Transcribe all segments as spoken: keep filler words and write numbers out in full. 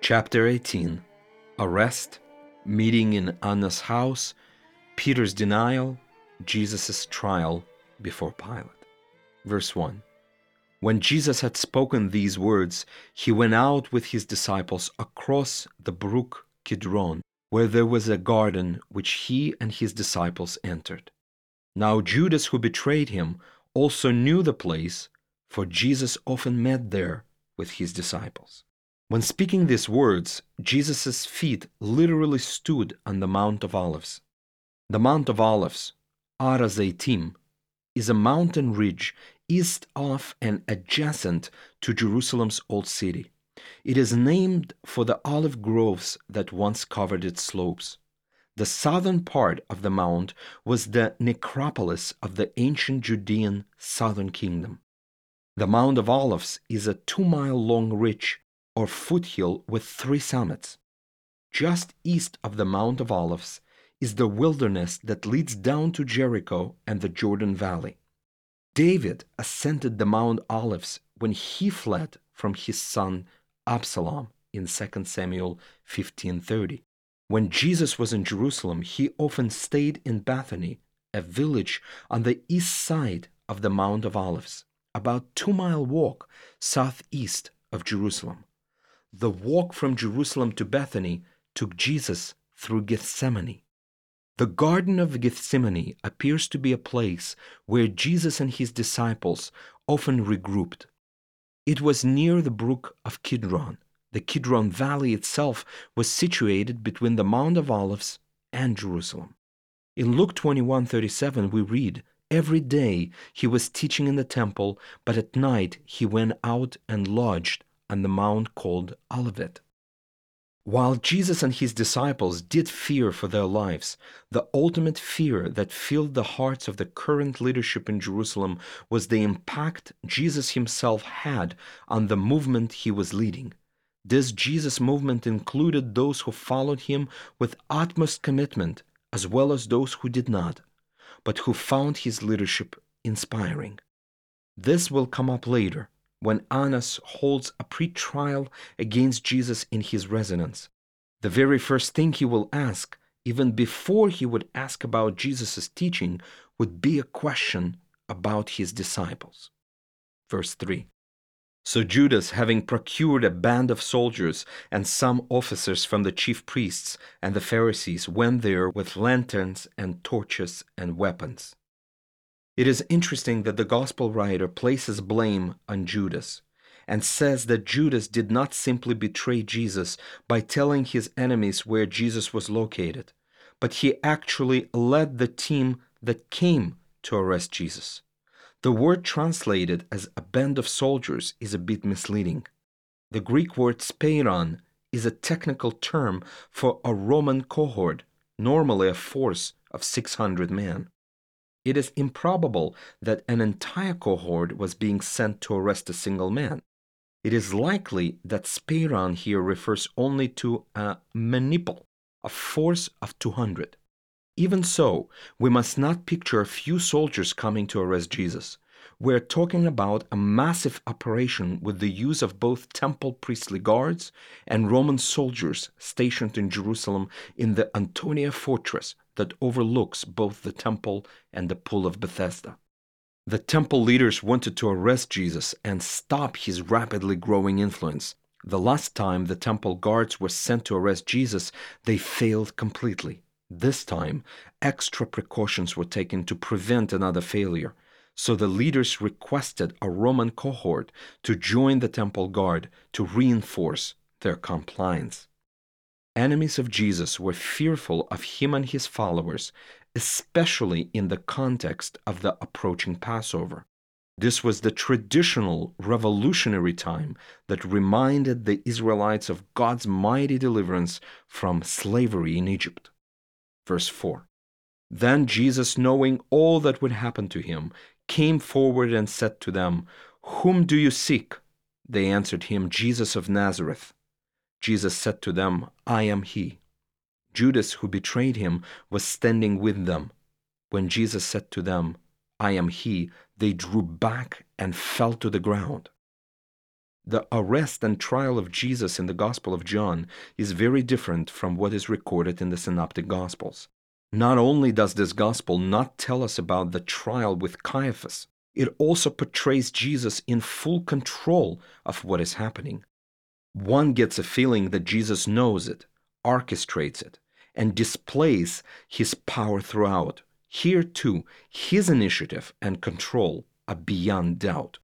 Chapter eighteen. Arrest, meeting in Annas' house, Peter's denial, Jesus' trial before Pilate. Verse one. When Jesus had spoken these words, he went out with his disciples across the brook Kidron, where there was a garden which he and his disciples entered. Now Judas, who betrayed him, also knew the place, for Jesus often met there with his disciples. When speaking these words, Jesus' feet literally stood on the Mount of Olives. The Mount of Olives, Har HaZeitim, is a mountain ridge east of and adjacent to Jerusalem's old city. It is named for the olive groves that once covered its slopes. The southern part of the mount was the necropolis of the ancient Judean southern kingdom. The Mount of Olives is a two-mile-long ridge or foothill with three summits. Just east of the Mount of Olives is the wilderness that leads down to Jericho and the Jordan Valley. David ascended the Mount Olives when he fled from his son Absalom in Second Samuel fifteen thirty. When Jesus was in Jerusalem, he often stayed in Bethany, a village on the east side of the Mount of Olives, about two-mile walk southeast of Jerusalem. The walk from Jerusalem to Bethany took Jesus through Gethsemane. The Garden of Gethsemane appears to be a place where Jesus and his disciples often regrouped. It was near the brook of Kidron. The Kidron Valley itself was situated between the Mount of Olives and Jerusalem. In Luke twenty-one thirty-seven we read, "Every day he was teaching in the temple, but at night he went out and lodged on the mount called Olivet." While Jesus and his disciples did fear for their lives, the ultimate fear that filled the hearts of the current leadership in Jerusalem was the impact Jesus himself had on the movement he was leading. This Jesus movement included those who followed him with utmost commitment, as well as those who did not, but who found his leadership inspiring. This will come up later, when Annas holds a pre-trial against Jesus in his residence. The very first thing he will ask, even before he would ask about Jesus' teaching, would be a question about his disciples. Verse three. So Judas, having procured a band of soldiers and some officers from the chief priests and the Pharisees, went there with lanterns and torches and weapons. It is interesting that the gospel writer places blame on Judas and says that Judas did not simply betray Jesus by telling his enemies where Jesus was located, but he actually led the team that came to arrest Jesus. The word translated as a band of soldiers is a bit misleading. The Greek word speiron is a technical term for a Roman cohort, normally a force of six hundred men. It is improbable that an entire cohort was being sent to arrest a single man. It is likely that speiron here refers only to a menipple, a force of two hundred. Even so, we must not picture a few soldiers coming to arrest Jesus. We're talking about a massive operation with the use of both temple priestly guards and Roman soldiers stationed in Jerusalem in the Antonia fortress that overlooks both the temple and the pool of Bethesda. The temple leaders wanted to arrest Jesus and stop his rapidly growing influence. The last time the temple guards were sent to arrest Jesus, they failed completely. This time, extra precautions were taken to prevent another failure. So the leaders requested a Roman cohort to join the temple guard to reinforce their compliance. Enemies of Jesus were fearful of him and his followers, especially in the context of the approaching Passover. This was the traditional revolutionary time that reminded the Israelites of God's mighty deliverance from slavery in Egypt. Verse four. Then Jesus, knowing all that would happen to him, came forward and said to them, "Whom do you seek?" They answered him, "Jesus of Nazareth." Jesus said to them, "I am he." Judas, who betrayed him, was standing with them. When Jesus said to them, "I am he," they drew back and fell to the ground. The arrest and trial of Jesus in the Gospel of John is very different from what is recorded in the Synoptic Gospels. Not only does this Gospel not tell us about the trial with Caiaphas, it also portrays Jesus in full control of what is happening. One gets a feeling that Jesus knows it, orchestrates it, and displays his power throughout. Here, too, his initiative and control are beyond doubt.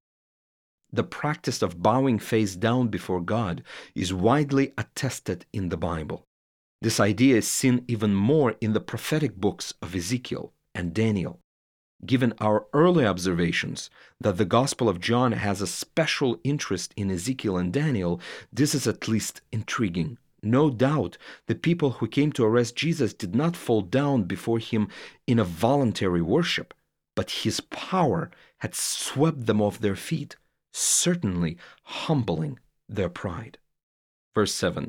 The practice of bowing face down before God is widely attested in the Bible. This idea is seen even more in the prophetic books of Ezekiel and Daniel. Given our early observations that the Gospel of John has a special interest in Ezekiel and Daniel, this is at least intriguing. No doubt the people who came to arrest Jesus did not fall down before him in a voluntary worship, but his power had swept them off their feet, certainly humbling their pride. Verse seven.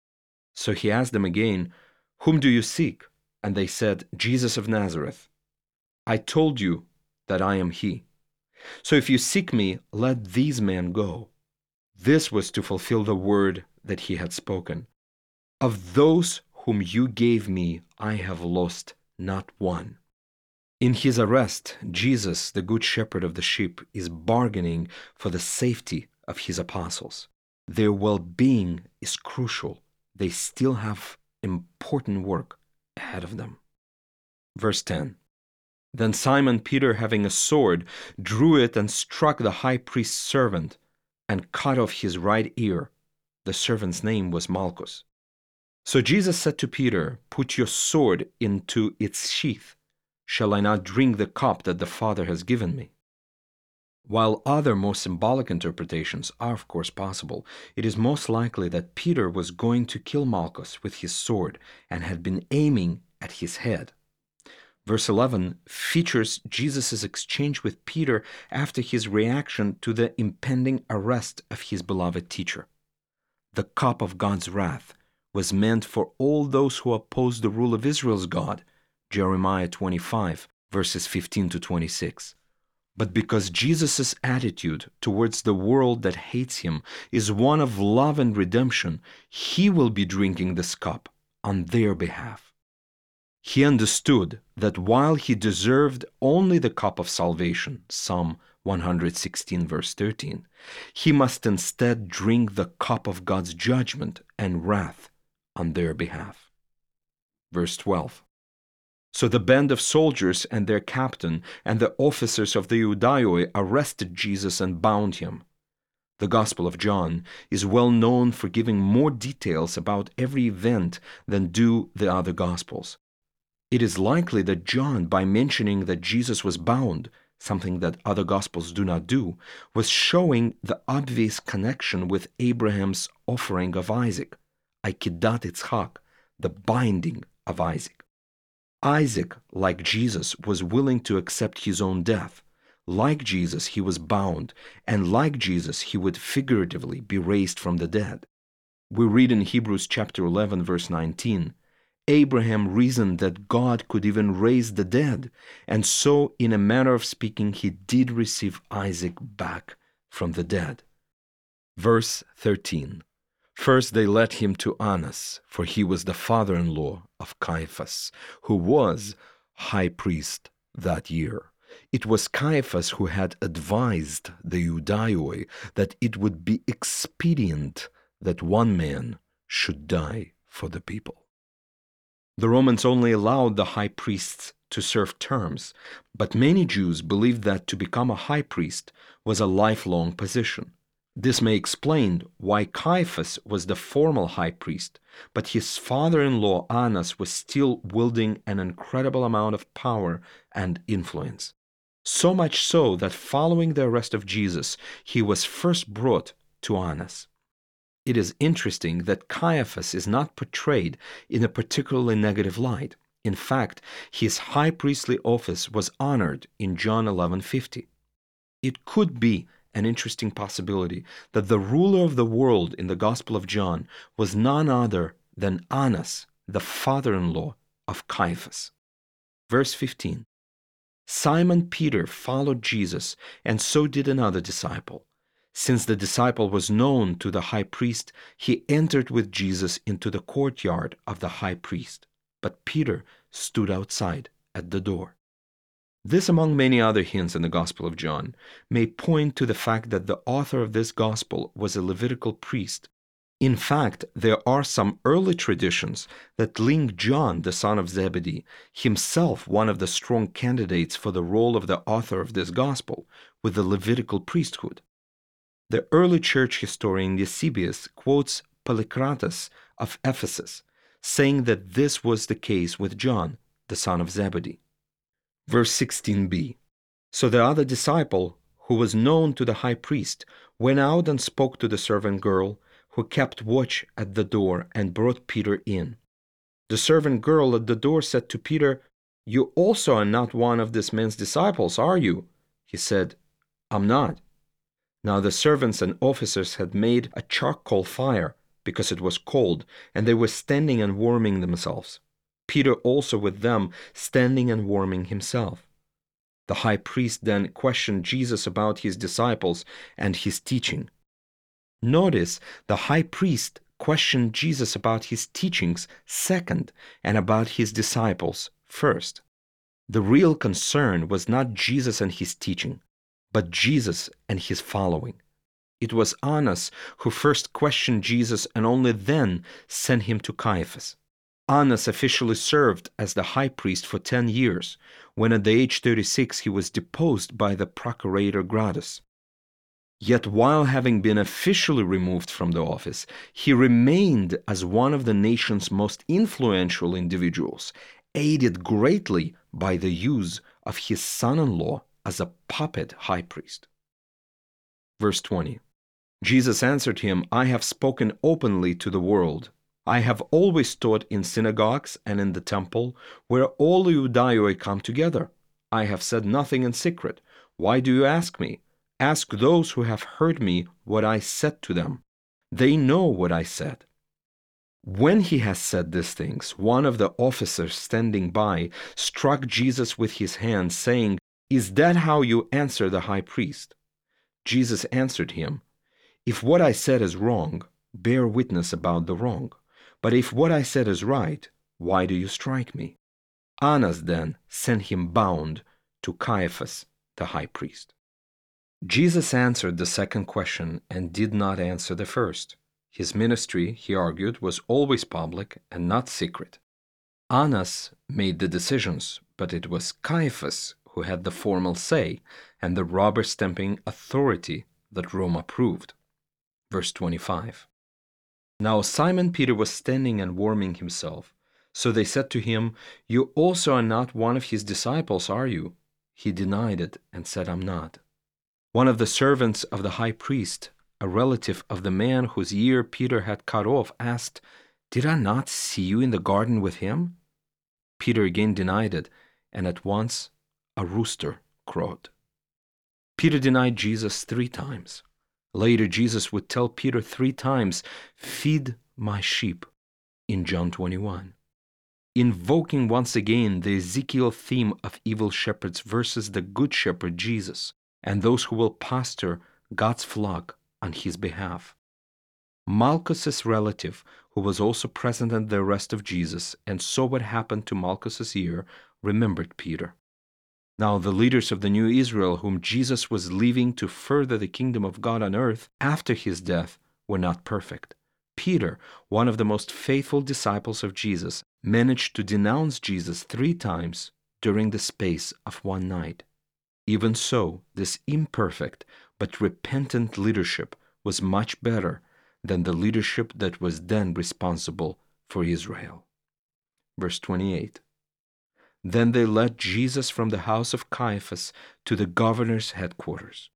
So he asked them again, "Whom do you seek?" And they said, "Jesus of Nazareth." "I told you that I am he. So if you seek me, let these men go." This was to fulfill the word that he had spoken. "Of those whom you gave me, I have lost not one." In his arrest, Jesus, the Good Shepherd of the sheep, is bargaining for the safety of his apostles. Their well-being is crucial. They still have important work ahead of them. Verse ten. Then Simon Peter, having a sword, drew it and struck the high priest's servant and cut off his right ear. The servant's name was Malchus. So Jesus said to Peter, "Put your sword into its sheath. Shall I not drink the cup that the Father has given me?" While other more symbolic interpretations are of course possible, it is most likely that Peter was going to kill Malchus with his sword and had been aiming at his head. Verse eleven features Jesus' exchange with Peter after his reaction to the impending arrest of his beloved teacher. The cup of God's wrath was meant for all those who oppose the rule of Israel's God, Jeremiah twenty-five, verses fifteen to twenty-six. But because Jesus' attitude towards the world that hates him is one of love and redemption, he will be drinking this cup on their behalf. He understood that while he deserved only the cup of salvation, Psalm one hundred sixteen, verse thirteen, he must instead drink the cup of God's judgment and wrath on their behalf. Verse twelve. So the band of soldiers and their captain and the officers of the Iudaioi arrested Jesus and bound him. The Gospel of John is well known for giving more details about every event than do the other Gospels. It is likely that John, by mentioning that Jesus was bound, something that other Gospels do not do, was showing the obvious connection with Abraham's offering of Isaac, Akedat Yitzchak, the binding of Isaac. Isaac, like Jesus, was willing to accept his own death. Like Jesus, he was bound, and like Jesus, he would figuratively be raised from the dead. We read in Hebrews chapter eleven, verse nineteen, Abraham reasoned that God could even raise the dead, and so, in a manner of speaking, he did receive Isaac back from the dead. Verse thirteen. First they led him to Annas, for he was the father-in-law of Caiaphas, who was high priest that year. It was Caiaphas who had advised the Iudaioi that it would be expedient that one man should die for the people. The Romans only allowed the high priests to serve terms, but many Jews believed that to become a high priest was a lifelong position. This may explain why Caiaphas was the formal high priest, but his father-in-law Annas was still wielding an incredible amount of power and influence. So much so that following the arrest of Jesus, he was first brought to Annas. It is interesting that Caiaphas is not portrayed in a particularly negative light. In fact, his high priestly office was honored in John eleven fifty. It could be an interesting possibility that the ruler of the world in the Gospel of John was none other than Annas, the father-in-law of Caiaphas. Verse fifteen. Simon Peter followed Jesus, and so did another disciple. Since the disciple was known to the high priest, he entered with Jesus into the courtyard of the high priest, but Peter stood outside at the door. This, among many other hints in the Gospel of John, may point to the fact that the author of this Gospel was a Levitical priest. In fact, there are some early traditions that link John, the son of Zebedee, himself one of the strong candidates for the role of the author of this Gospel, with the Levitical priesthood. The early church historian Eusebius quotes Polycrates of Ephesus, saying that this was the case with John, the son of Zebedee. Verse sixteen b. So the other disciple, who was known to the high priest, went out and spoke to the servant girl, who kept watch at the door, and brought Peter in. The servant girl at the door said to Peter, "You also are not one of this man's disciples, are you?" He said, "I'm not." Now the servants and officers had made a charcoal fire, because it was cold, and they were standing and warming themselves. Peter also with them, standing and warming himself. The high priest then questioned Jesus about his disciples and his teaching. Notice the high priest questioned Jesus about his teachings second and about his disciples first. The real concern was not Jesus and his teaching, but Jesus and his following. It was Annas who first questioned Jesus and only then sent him to Caiaphas. Annas officially served as the high priest for ten years, when at the age thirty-six he was deposed by the procurator Gratus. Yet while having been officially removed from the office, he remained as one of the nation's most influential individuals, aided greatly by the use of his son-in-law as a puppet high priest. Verse twenty. Jesus answered him, "I have spoken openly to the world. I have always taught in synagogues and in the temple, where all Iudaioi come together. I have said nothing in secret. Why do you ask me? Ask those who have heard me what I said to them. They know what I said." When he has said these things, one of the officers standing by struck Jesus with his hand, saying, "Is that how you answer the high priest?" Jesus answered him, "If what I said is wrong, bear witness about the wrong. But if what I said is right, why do you strike me?" Annas then sent him bound to Caiaphas, the high priest. Jesus answered the second question and did not answer the first. His ministry, he argued, was always public and not secret. Annas made the decisions, but it was Caiaphas who had the formal say and the rubber-stamping authority that Rome approved. Verse twenty-five. Now Simon Peter was standing and warming himself. So they said to him, "You also are not one of his disciples, are you?" He denied it and said, "I'm not." One of the servants of the high priest, a relative of the man whose ear Peter had cut off, asked, "Did I not see you in the garden with him?" Peter again denied it, and at once a rooster crowed. Peter denied Jesus three times. Later, Jesus would tell Peter three times, "Feed my sheep," in John twenty-one. Invoking once again the Ezekiel theme of evil shepherds versus the good shepherd Jesus, and those who will pasture God's flock on his behalf. Malchus's relative, who was also present at the arrest of Jesus and saw what happened to Malchus's ear, remembered Peter. Now the leaders of the new Israel, whom Jesus was leaving to further the kingdom of God on earth after his death, were not perfect. Peter, one of the most faithful disciples of Jesus, managed to denounce Jesus three times during the space of one night. Even so, this imperfect but repentant leadership was much better than the leadership that was then responsible for Israel. Verse twenty-eight. Then they led Jesus from the house of Caiaphas to the governor's headquarters.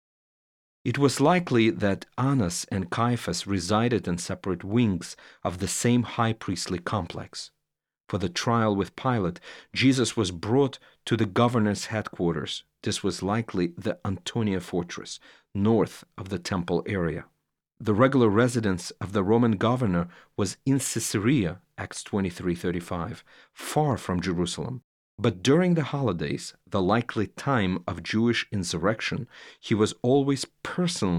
It was likely that Annas and Caiaphas resided in separate wings of the same high priestly complex. For the trial with Pilate, Jesus was brought to the governor's headquarters. This was likely the Antonia fortress, north of the temple area. The regular residence of the Roman governor was in Caesarea, Acts twenty-three thirty-five, far from Jerusalem. But during the holidays, the likely time of Jewish insurrection, he was always personally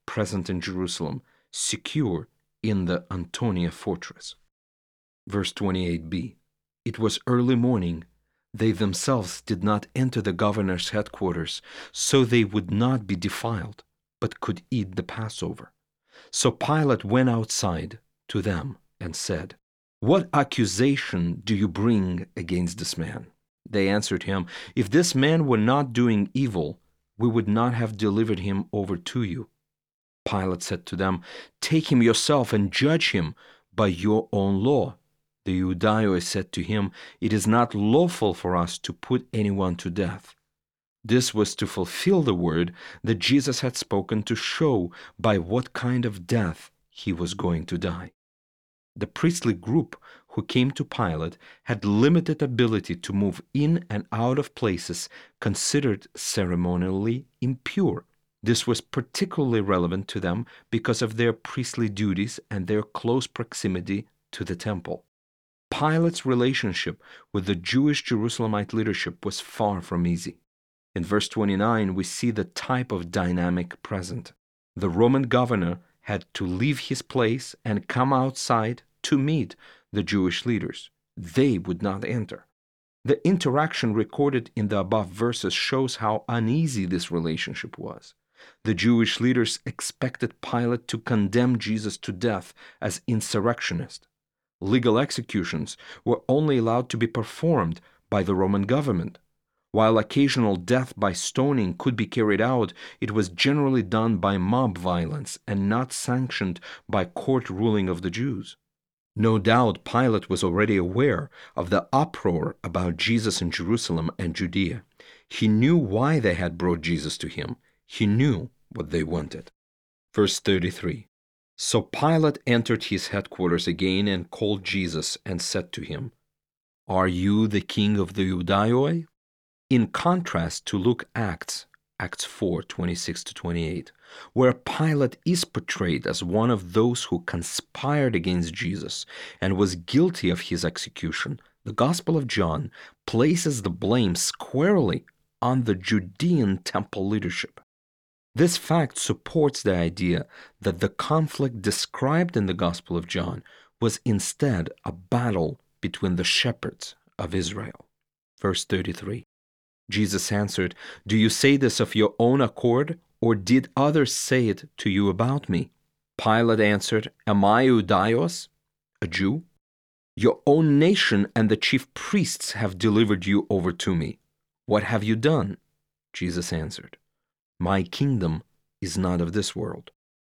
present in Jerusalem, secure in the Antonia fortress. Verse twenty-eight b. It was early morning. They themselves did not enter the governor's headquarters, so they would not be defiled, but could eat the Passover. So Pilate went outside to them and said, "What accusation do you bring against this man?" They answered him, "If this man were not doing evil, we would not have delivered him over to you." Pilate said to them, "Take him yourself and judge him by your own law." The Iudaioi said to him, "It is not lawful for us to put anyone to death." This was to fulfill the word that Jesus had spoken to show by what kind of death he was going to die. The priestly group who came to Pilate had limited ability to move in and out of places considered ceremonially impure. This was particularly relevant to them because of their priestly duties and their close proximity to the temple. Pilate's relationship with the Jewish Jerusalemite leadership was far from easy. In verse twenty-nine, we see the type of dynamic present. The Roman governor had to leave his place and come outside to meet the Jewish leaders. They would not enter. The interaction recorded in the above verses shows how uneasy this relationship was. The Jewish leaders expected Pilate to condemn Jesus to death as insurrectionist. Legal executions were only allowed to be performed by the Roman government. While occasional death by stoning could be carried out, it was generally done by mob violence and not sanctioned by court ruling of the Jews. No doubt Pilate was already aware of the uproar about Jesus in Jerusalem and Judea. He knew why they had brought Jesus to him. He knew what they wanted. Verse thirty-three. So Pilate entered his headquarters again and called Jesus and said to him, "Are you the king of the Iudaioi?" In contrast to Luke Acts, Acts four, twenty-six to twenty-eight, where Pilate is portrayed as one of those who conspired against Jesus and was guilty of his execution, the Gospel of John places the blame squarely on the Judean temple leadership. This fact supports the idea that the conflict described in the Gospel of John was instead a battle between the shepherds of Israel. Verse thirty-three. Jesus answered, "Do you say this of your own accord, or did others say it to you about me?" Pilate answered, "Am I Iudaios, a Jew? Your own nation and the chief priests have delivered you over to me. What have you done?" Jesus answered, "My kingdom is not of this world.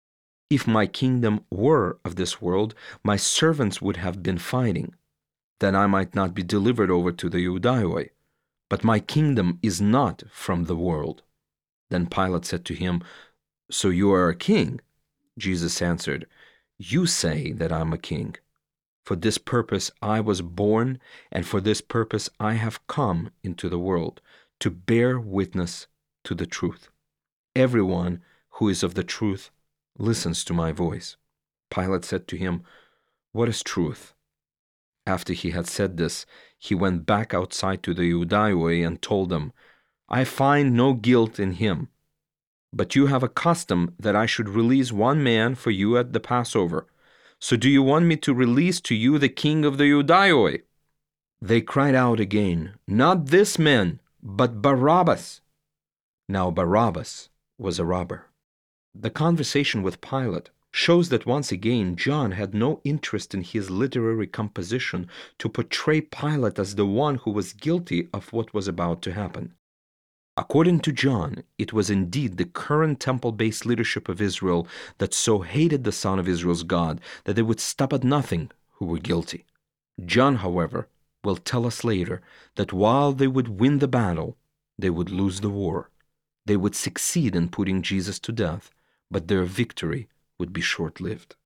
If my kingdom were of this world, my servants would have been fighting, that I might not be delivered over to the Iudaioi. But my kingdom is not from the world." Then Pilate said to him, "So you are a king?" Jesus answered, "You say that I am a king. For this purpose I was born, and for this purpose I have come into the world, to bear witness to the truth. Everyone who is of the truth listens to my voice." Pilate said to him, "What is truth?" After he had said this, he went back outside to the Iudaioi and told them, "I find no guilt in him. But you have a custom that I should release one man for you at the Passover. So do you want me to release to you the king of the Iudaioi?" They cried out again, "Not this man, but Barabbas." Now Barabbas was a robber. The conversation with Pilate shows that once again John had no interest in his literary composition to portray Pilate as the one who was guilty of what was about to happen. According to John, it was indeed the current temple-based leadership of Israel that so hated the Son of Israel's God that they would stop at nothing who were guilty. John, however, will tell us later that while they would win the battle, they would lose the war. They would succeed in putting Jesus to death, but their victory would be short-lived.